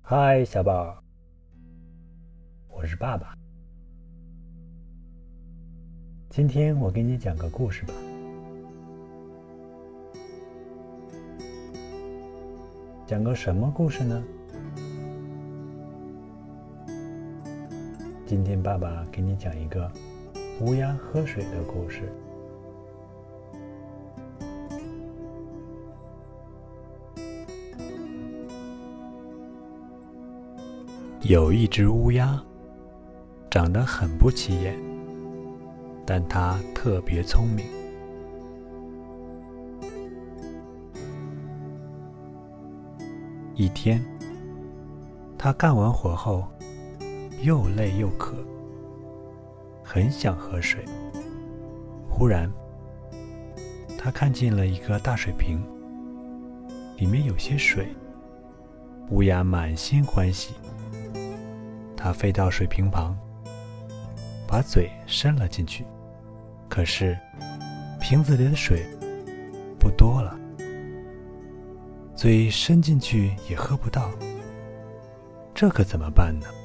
嗨，小宝，我是爸爸。今天我给你讲个故事吧。讲个什么故事呢？今天爸爸给你讲一个乌鸦喝水的故事。有一只乌鸦，长得很不起眼，但它特别聪明。一天，它干完活后，又累又渴，很想喝水。忽然，它看见了一个大水瓶，里面有些水。乌鸦满心欢喜，它飞到水瓶旁，把嘴伸了进去。可是，瓶子里的水不多了，嘴伸进去也喝不到，这可怎么办呢？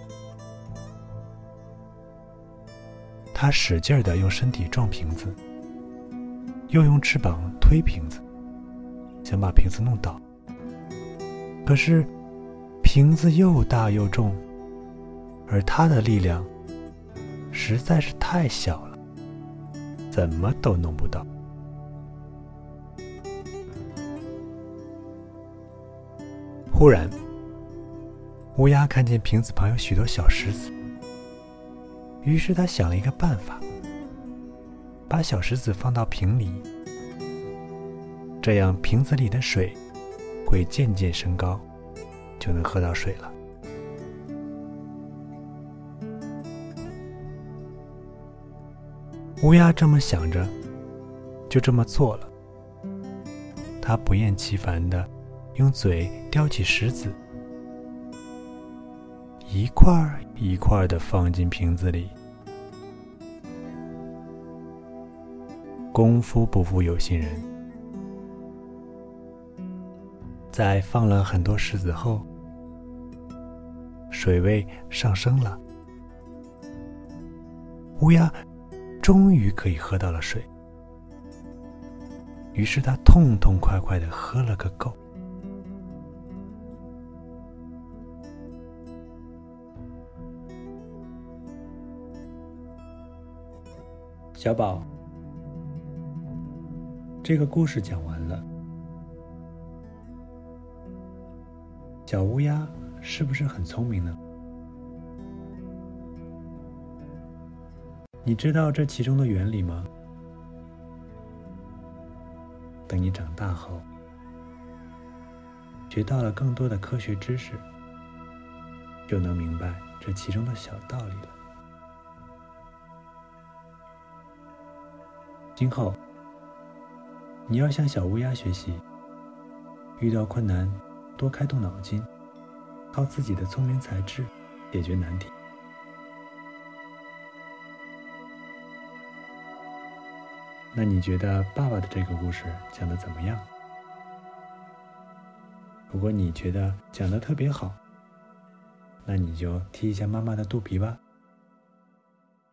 它使劲地用身体撞瓶子，又用翅膀推瓶子，想把瓶子弄倒。可是瓶子又大又重，而它的力量实在是太小了，怎么都弄不倒。忽然，乌鸦看见瓶子旁有许多小石子，于是他想了一个办法，把小石子放到瓶里，这样瓶子里的水会渐渐升高，就能喝到水了。乌鸦这么想着，就这么做了。它不厌其烦地用嘴叼起石子，一块一块地放进瓶子里。功夫不负有心人，在放了很多石子后，水位上升了，乌鸦终于可以喝到了水。于是它痛痛快快地喝了个够。小宝，这个故事讲完了。小乌鸦是不是很聪明呢？你知道这其中的原理吗？等你长大后，学到了更多的科学知识，就能明白这其中的小道理了。今后，你要向小乌鸦学习，遇到困难多开动脑筋，靠自己的聪明才智解决难题。那你觉得爸爸的这个故事讲得怎么样？如果你觉得讲得特别好，那你就踢一下妈妈的肚皮吧。